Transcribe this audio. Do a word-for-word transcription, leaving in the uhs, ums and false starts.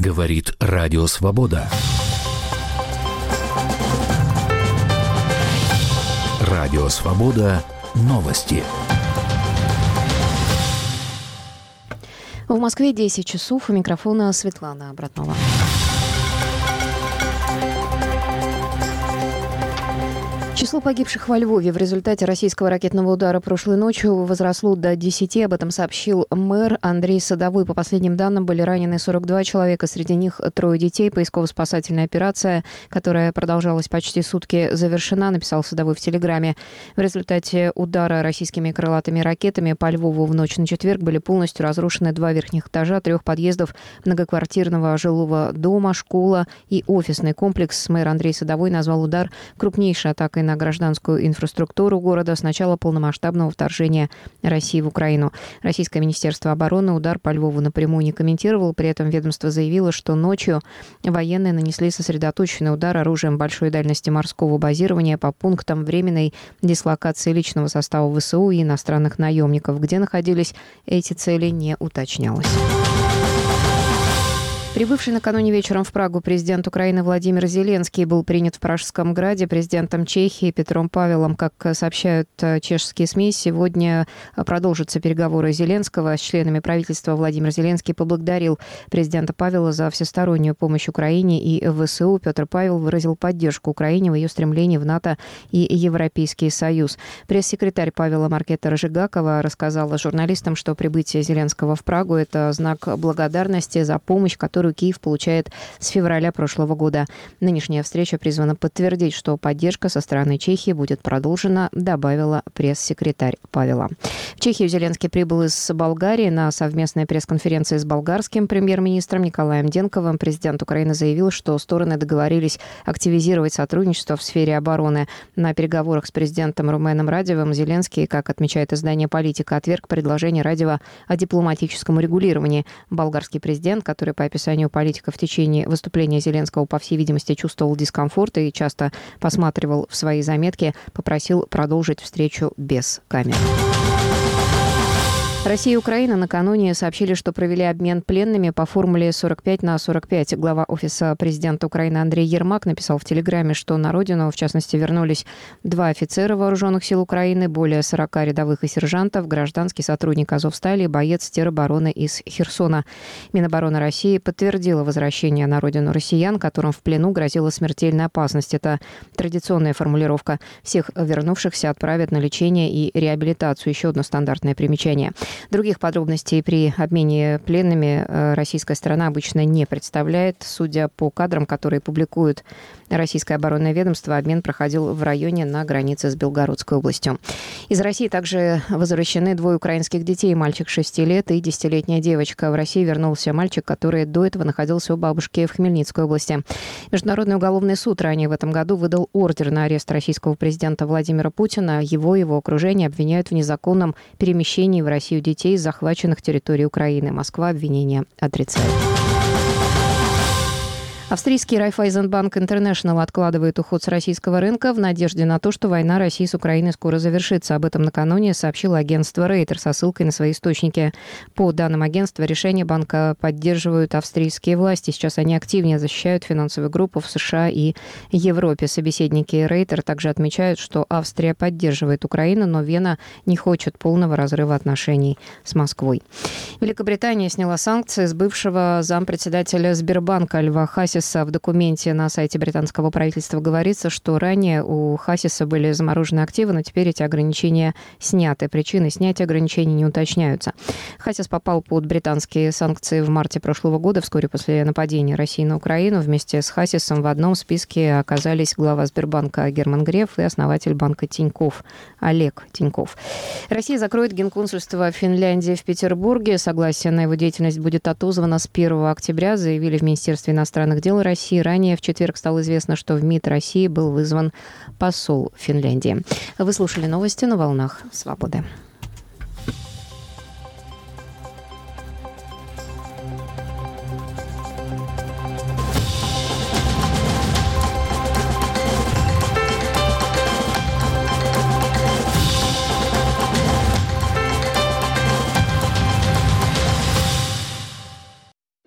Говорит Радио Свобода. Радио Свобода. Новости. В Москве десять часов. У микрофона Светлана Братнова. Число погибших во Львове в результате российского ракетного удара прошлой ночью возросло до десяти. Об этом сообщил мэр Андрей Садовой. По последним данным, были ранены сорок два человека. Среди них трое детей. Поисково-спасательная операция, которая продолжалась почти сутки, завершена, написал Садовой в Телеграме. В результате удара российскими крылатыми ракетами по Львову в ночь на четверг были полностью разрушены два верхних этажа трех подъездов многоквартирного жилого дома, школа и офисный комплекс. Мэр Андрей Садовой назвал удар крупнейшей атакой на гражданскую инфраструктуру города с начала полномасштабного вторжения России в Украину. Российское министерство обороны удар по Львову напрямую не комментировало. При этом ведомство заявило, что ночью военные нанесли сосредоточенный удар оружием большой дальности морского базирования по пунктам временной дислокации личного состава ВСУ и иностранных наемников. Где находились эти цели, не уточнялось. Прибывший накануне вечером в Прагу президент Украины Владимир Зеленский был принят в Пражском граде президентом Чехии Петром Павелом. Как сообщают чешские СМИ, сегодня продолжатся переговоры Зеленского с членами правительства. Владимир Зеленский поблагодарил президента Павела за всестороннюю помощь Украине и ВСУ. Петр Павел выразил поддержку Украине в ее стремлении в НАТО и Европейский Союз. Пресс-секретарь Павела Маркета Рожигакова рассказала журналистам, что прибытие Зеленского в Прагу – это знак благодарности за помощь, которую Киев получает с февраля прошлого года. Нынешняя встреча призвана подтвердить, что поддержка со стороны Чехии будет продолжена, добавила пресс-секретарь Павела. В Чехию Зеленский прибыл из Болгарии на совместной пресс-конференции с болгарским премьер-министром Николаем Денковым. Президент Украины заявил, что стороны договорились активизировать сотрудничество в сфере обороны. На переговорах с президентом Руменом Радевым Зеленский, как отмечает издание «Политика», отверг предложение Радева о дипломатическом урегулировании. Болгарский президент, который по описанию «Политика» в течение выступления Зеленского, по всей видимости, чувствовал дискомфорт и часто посматривал в свои заметки, попросил продолжить встречу без камер. Россия и Украина накануне сообщили, что провели обмен пленными по формуле сорок пять на сорок пять. Глава Офиса президента Украины Андрей Ермак написал в Телеграме, что на родину, в частности, вернулись два офицера вооруженных сил Украины, более сорока рядовых и сержантов, гражданский сотрудник Азовстали и боец теробороны из Херсона. Минобороны России подтвердила возвращение на родину россиян, которым в плену грозила смертельная опасность. Это традиционная формулировка. Всех вернувшихся отправят на лечение и реабилитацию. Еще одно стандартное примечание. Других подробностей при обмене пленными российская сторона обычно не представляет. Судя по кадрам, которые публикует Российское оборонное ведомство, обмен проходил в районе на границе с Белгородской областью. Из России также возвращены двое украинских детей, мальчик шести лет и десятилетняя девочка. В России вернулся мальчик, который до этого находился у бабушки в Хмельницкой области. Международный уголовный суд ранее в этом году выдал ордер на арест российского президента Владимира Путина. Его и его окружение обвиняют в незаконном перемещении в Россию детей из захваченных территорий Украины. Москва обвинения отрицает. Австрийский Райффайзенбанк Интернешнл откладывает уход с российского рынка в надежде на то, что война России с Украиной скоро завершится. Об этом накануне сообщило агентство Рейтер со ссылкой на свои источники. По данным агентства, решение банка поддерживают австрийские власти. Сейчас они активнее защищают финансовую группу в США и Европе. Собеседники Рейтер также отмечают, что Австрия поддерживает Украину, но Вена не хочет полного разрыва отношений с Москвой. Великобритания сняла санкции с бывшего зампредседателя Сбербанка Льва Хасиса. В документе на сайте британского правительства говорится, что ранее у Хасиса были заморожены активы, но теперь эти ограничения сняты. Причины снятия ограничений не уточняются. Хасис попал под британские санкции в марте прошлого года, вскоре после нападения России на Украину. Вместе с Хасисом в одном списке оказались глава Сбербанка Герман Греф и основатель банка Тинькофф Олег Тинькофф. Россия закроет генконсульство Финляндии в Петербурге. Согласие на его деятельность будет отозвано с первого октября, заявили в Министерстве иностранных дел России. Ранее в четверг стало известно, что в МИД России был вызван посол Финляндии. Вы слушали новости на волнах Свободы.